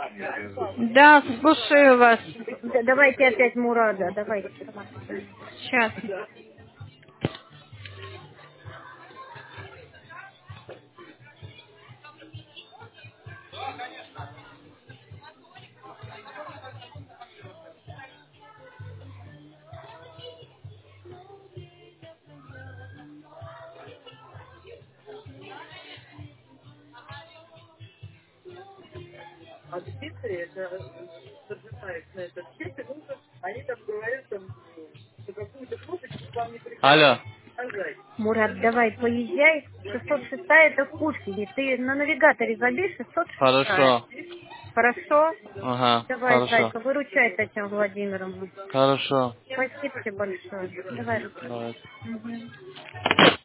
Да, слушаю вас. Давайте опять Мурада, давайте. Сейчас. Алло. Мурат, давай, поезжай. 606 это в Пушкине. Ты на навигаторе забей 606. Хорошо. Хорошо? Ага, Давай, хорошо. Зайка, выручай Татьяну Владимировну. Хорошо. Спасибо тебе большое. Давай, Руслан. Давай. Мгм.